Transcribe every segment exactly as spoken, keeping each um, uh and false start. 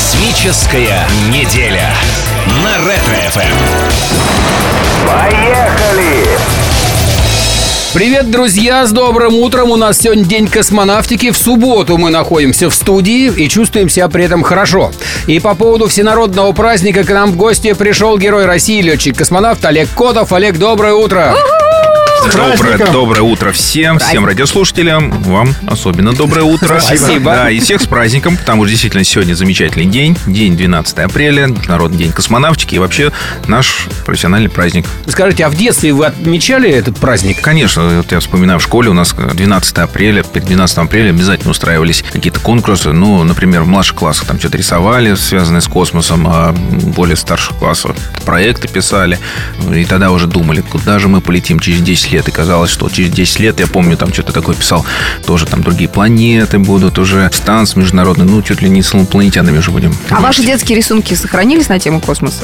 Космическая неделя на Ретро-эф эм. Поехали! Привет, друзья! С добрым утром! У нас сегодня день космонавтики. В субботу мы находимся в студии и чувствуем себя при этом хорошо. И по поводу всенародного праздника к нам в гости пришел герой России, летчик-космонавт Олег Котов. Олег, доброе утро! Доброе, доброе утро всем, Праздник. всем радиослушателям. Вам особенно доброе утро. Спасибо. Да, и всех с праздником, потому что действительно сегодня замечательный день. День двенадцатое апреля, Международный день космонавтики. И вообще наш профессиональный праздник. Скажите, а в детстве вы отмечали этот праздник? Конечно, вот я вспоминаю, в школе у нас двенадцатое апреля, перед двенадцатым апреля обязательно устраивались какие-то конкурсы. Ну, например, в младших классах там что-то рисовали, связанное с космосом, а более старших классов проекты писали. И тогда уже думали, куда же мы полетим через десять лет. И казалось, что через десять лет, я помню, там что-то такое писал, тоже там другие планеты будут, уже станции международные, ну, чуть ли не с инопланетянами уже будем. А ваши детские рисунки сохранились на тему космоса?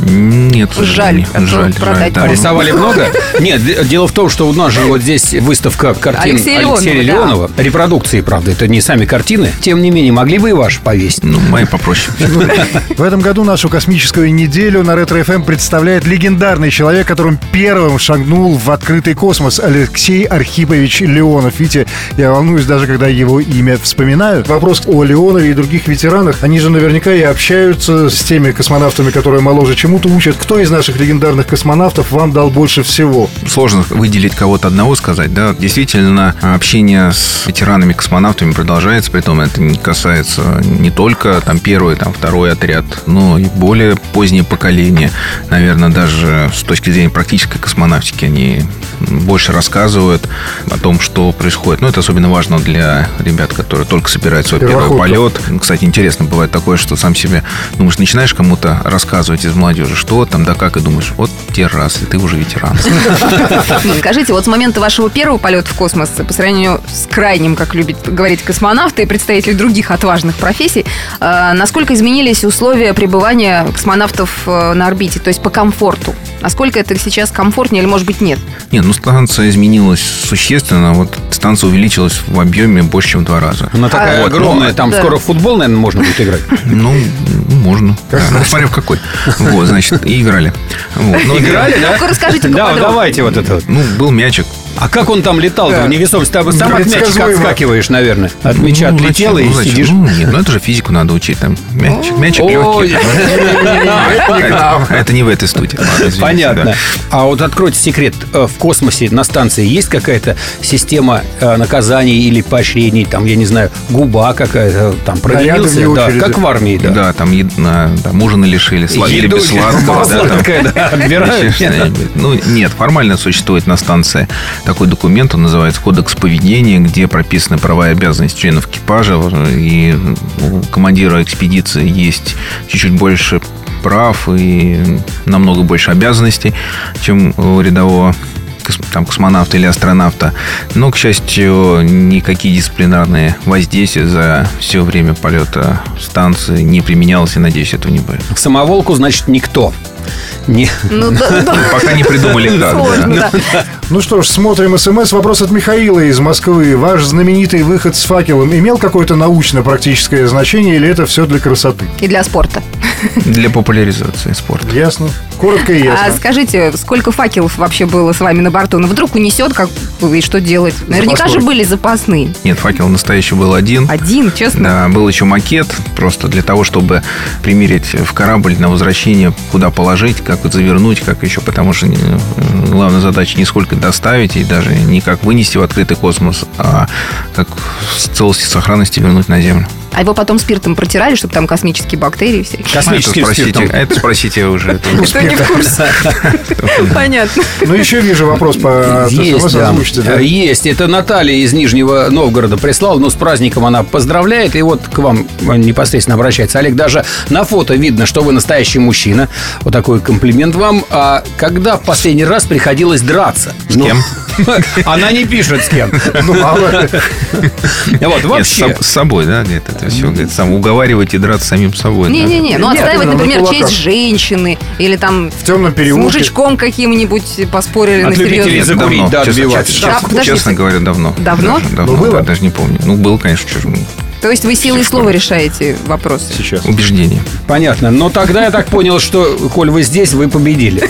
Нет, жаль, жаль, продать. Да. А рисовали много? Нет, дело в том, что у нас же вот здесь выставка картин Алексея Алексея Леонова, Леонова. Да. Репродукции, правда, это не сами картины. Тем не менее, могли бы и ваши повесить? Ну, мои попроще. В этом году нашу космическую неделю на Ретро-эф эм представляет легендарный человек, которым первым шагнул в открытый космос, Алексей Архипович Леонов. Видите, я волнуюсь даже, когда его имя вспоминаю. Вопрос о Леонове и других ветеранах. Они же наверняка и общаются с теми космонавтами, которые моложе, чему-то учат. Кто из наших легендарных космонавтов вам дал больше всего? Сложно выделить кого-то одного, сказать, да. Действительно, общение с ветеранами-космонавтами продолжается, притом это не касается не только там первый, там второй отряд, но и более позднее поколение. Наверное, даже с точки зрения практической космонавтики они больше рассказывают о том, что происходит. Ну, это особенно важно для ребят, которые только собирают свой первый полет. Кстати, интересно, бывает такое, что сам себе думаешь, начинаешь кому-то рассказывать из молодежи, что там, да как, и думаешь, вот те раз, и ты уже ветеран. Скажите, вот с момента вашего первого полета в космос, по сравнению с крайним, как любят говорить космонавты и представители других отважных профессий, насколько изменились условия пребывания космонавтов на орбите, то есть по комфорту? Насколько это сейчас комфортнее или, может быть, нет? Нет, ну станция изменилась существенно. Вот станция увеличилась в объеме больше, чем в два раза. Она такая а, огромная, ну, там да. скоро в футбол, наверное, можно будет играть. Ну, можно. Ну, смотря в какой. Вот, значит, и играли. Играли, да? Ну-ка, расскажите Да, поподробнее. давайте вот это вот. Ну, был мячик. А как он там летал-то в невесомости? Ты сам от мячика отскакиваешь, наверное. От мяча отлетел и сидишь. Ну, нет, ну это же физику надо учить. Там мячик, мячик легкий. Это не в этой студии. Понятно. А вот откройте секрет. В космосе на станции есть какая-то система наказаний или поощрений? Там, я не знаю, губа какая-то, там провинился. Да, как в армии, да. Да, там ужины лишили, словили без сладкого. Отбирают. Ну, нет, формально существует на станции такой документ, он называется «Кодекс поведения», где прописаны права и обязанности членов экипажа. И у командира экспедиции есть чуть-чуть больше прав и намного больше обязанностей, чем у рядового там, космонавта или астронавта. Но, к счастью, никакие дисциплинарные воздействия за все время полета станции не применялось, и, надеюсь, этого не будет. Самоволку, значит, никто. Не. Ну, да, да. Пока не придумали как. Сложно, Да. да. Ну что ж, смотрим СМС. Вопрос от Михаила из Москвы. Ваш знаменитый выход с факелом имел какое-то научно-практическое значение или это все для красоты? И для спорта. Для популяризации спорта. Ясно. Коротко и ясно. А скажите, сколько факелов вообще было с вами на борту? Ну, вдруг унесет, как и что делать? Наверняка Запасной. же были запасные. Нет, факел настоящий был один. Один, честно? Да, был еще макет, просто для того, чтобы примерить в корабль на возвращение, куда положить, как завернуть, как еще, потому что главная задача не сколько доставить и даже не как вынести в открытый космос, а как в целости и сохранности вернуть на Землю. А его потом спиртом протирали, чтобы там космические бактерии всякие? Космическим это спиртом. спросите, это спросите уже. Кто не в курсе. Понятно. Ну, еще вижу вопрос по Есть, СМС, да. озвучите, да? Есть. Это Наталья из Нижнего Новгорода прислала. Ну, с праздником она поздравляет. И вот к вам непосредственно обращается. Олег, даже на фото видно, что вы настоящий мужчина. Вот такой комплимент вам. А когда в последний раз приходилось драться? С кем? Она не пишет, с кем. Ну, мало. Вот, вообще. Нет, с собой, да? Нет, это все, говорит, сам уговаривать и драться самим собой. Не-не-не, ну Нет, отстаивать, это на например, кулаках. честь женщины. Или там В темном с переулке. мужичком каким-нибудь поспорили От на любителей серьезно. закурить, да, честно, отбиваться. честно, Да, подождите. честно говоря, давно. Давно? Даже, давно, Ну, было? да, даже не помню. Ну, был, конечно, чужим. То есть вы силой слова решаете вопросы? Сейчас. Убеждение. Понятно. Но тогда я так понял, что, коль вы здесь, вы победили.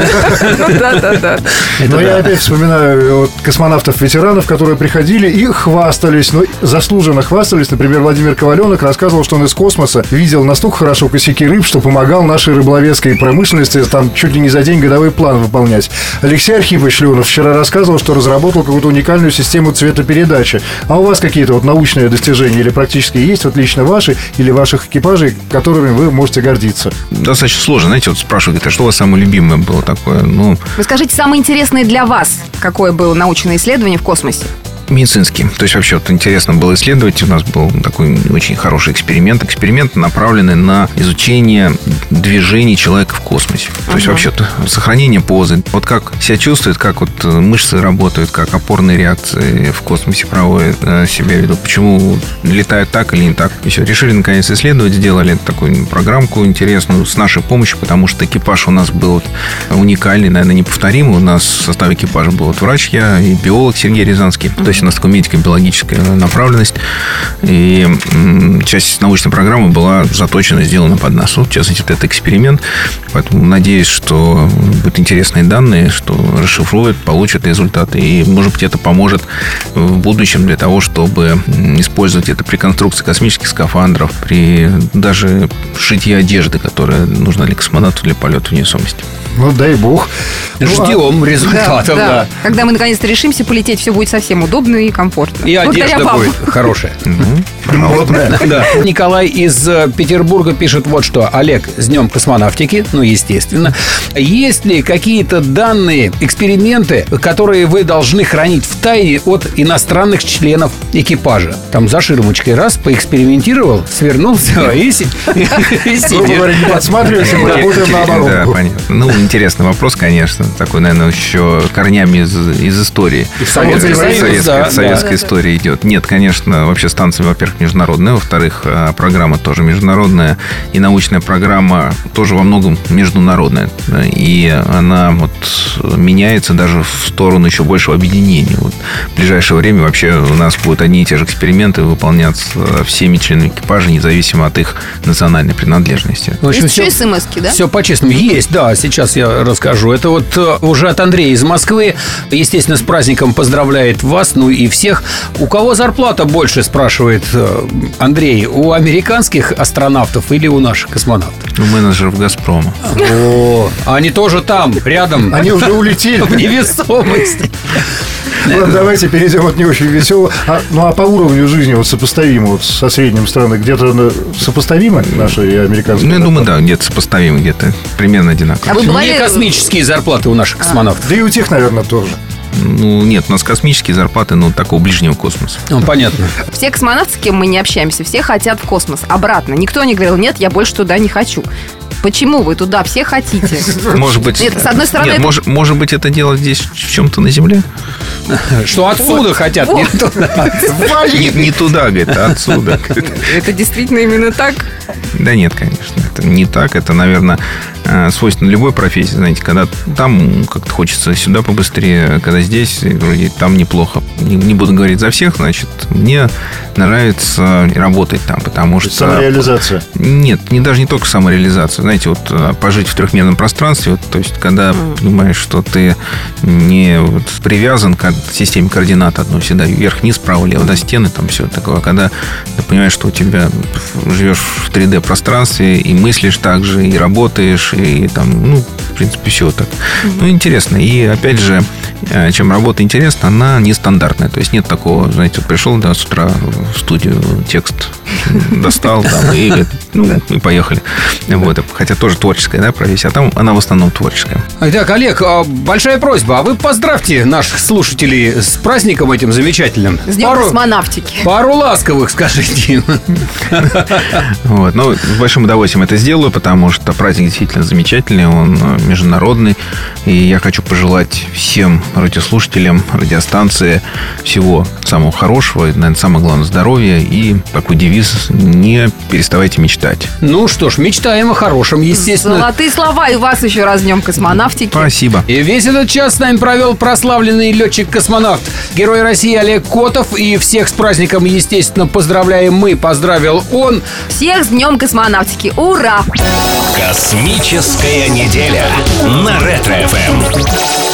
Да-да-да. Но я опять вспоминаю вот космонавтов-ветеранов, которые приходили и хвастались, ну, заслуженно хвастались. Например, Владимир Коваленок рассказывал, что он из космоса видел настолько хорошо косяки рыб, что помогал нашей рыболовецкой промышленности там чуть ли не за день годовой план выполнять. Алексей Архипович Леонов вчера рассказывал, что разработал какую-то уникальную систему цветопередачи. А у вас какие-то вот научные достижения или практически есть, вот лично ваши или ваших экипажей, которыми вы можете гордиться? Достаточно сложно. Знаете, вот спрашивают, а что у вас самое любимое было такое? Ну, Вы скажите, самое интересное для вас, какое было научное исследование в космосе? медицинский. То есть, вообще, вот интересно было исследовать. У нас был такой очень хороший эксперимент. Эксперимент, направленный на изучение движений человека в космосе. То есть, вообще-то, сохранение позы. Вот как себя чувствует, как вот мышцы работают, как опорные реакции в космосе проводят, себя ведут. Почему летают так или не так. И все. Решили, наконец, исследовать. Сделали такую программку интересную с нашей помощью, потому что экипаж у нас был уникальный, наверное, неповторимый. У нас в составе экипажа был вот врач, я и биолог Сергей Рязанский. То есть, у нас такая медико-биологическая направленность. И часть научной программы была заточена, сделана под нас. Вот, в частности, это эксперимент. Поэтому надеюсь, что будут интересные данные, что расшифруют, получат результаты. И, может быть, это поможет в будущем для того, чтобы использовать это при конструкции космических скафандров, при даже шитье одежды, которая нужна для космонавтов для полета в невесомости. Ну, дай бог. Ждем результатов, Да, да. да. Когда мы наконец-то решимся полететь, все будет совсем удобно и комфортно. И Благодаря одежда вам. будет хорошая. Модная. Да. Николай из э, Петербурга пишет вот что. Олег, с днем космонавтики, ну, естественно. Есть ли какие-то данные, эксперименты, которые вы должны хранить в тайне от иностранных членов экипажа? Там за ширмочкой раз поэкспериментировал, свернулся и си- и Грубо сидит. говоря, не подсматривайте, мы работаем Да, наоборот. понятно. Ну, интересный вопрос, конечно. Такой, наверное, еще корнями из, из истории. Советский Советская, Союз, да, советская да. история идет. Нет, конечно, вообще станция, во-первых, международная. Во-вторых, программа тоже международная. И научная программа тоже во многом международная. И она вот меняется даже в сторону еще большего объединения. Вот в ближайшее время вообще у нас будут одни и те же эксперименты выполняться всеми членами экипажа, независимо от их национальной принадлежности. В общем, Есть все- еще смс-ки, да? Все по-честному. Есть, да, сейчас я расскажу. Это вот э, уже от Андрея из Москвы. Естественно, с праздником поздравляет вас, ну и всех. У кого зарплата больше, спрашивает э, Андрей? У американских астронавтов или у наших космонавтов? У менеджеров «Газпрома». О, они тоже там, рядом. Они уже улетели. В невесомости. Ладно, давайте перейдем от не очень веселого. А, ну, а по уровню жизни вот сопоставимо вот со средним страны? Где-то ну, сопоставимо наши и американские? Ну, я думаю, да, где-то сопоставимо, где-то примерно одинаково. А вы бывали... Не космические зарплаты у наших космонавтов. Да и у тех, наверное, тоже. Ну, нет, у нас космические зарплаты, ну, такого ближнего космоса. Ну, понятно. Все космонавты, с кем мы не общаемся, все хотят в космос. Обратно. Никто не говорил, нет, я больше туда не хочу. Почему вы туда все хотите? Может быть... Нет, с одной стороны, Нет, это- может, может быть, это дело здесь в чем-то на Земле? Что отсюда хотят, не туда. Не, не туда, говорит, а отсюда. Это действительно именно так? Да нет, конечно, это не так. Это, наверное, свойственно любой профессии. Знаете, когда там как-то хочется сюда побыстрее, когда здесь, вроде там неплохо. Не, не буду говорить за всех, значит, мне нравится работать там, потому что... Самореализация. Нет, не, даже не только самореализация. Знаете, вот пожить в трехмерном пространстве, вот, то есть, когда понимаешь, что ты не вот, привязан к системе координат одной всегда, вверх-вниз, право-лево, до стены, там все такое. А когда ты понимаешь, что у тебя живешь в три дэ пространстве и мыслишь так же, и работаешь, и там, ну, в принципе, все так. Ну, интересно. И, опять же, чем работа интересна, она нестандартная. То есть, нет такого, знаете, вот пришел да, с утра в студию, текст достал, там, и, ну, и поехали. Вот. Хотя тоже творческая, да, профессия, а там она в основном творческая. Итак, Олег, а, большая просьба. А вы поздравьте наших слушателей с праздником этим замечательным. С днем космонавтики. Пару ласковых скажите им. Вот. Ну, с большим удовольствием это сделаю, потому что праздник действительно замечательный. Он международный. И я хочу пожелать всем радиослушателям радиостанции всего самого хорошего, и, наверное, самое главное, здоровья. И такой девиз: не переставайте мечтать. Ну что ж, мечтаем о хорошем, естественно. Золотые слова, и вас еще раз Днем космонавтики. Спасибо. И весь этот час с нами провел прославленный летчик-космонавт, Герой России Олег Котов. И всех с праздником, естественно, поздравляем мы. Поздравил он. Всех с Днем космонавтики. Ура! Космическая неделя на Ретро-ФМ.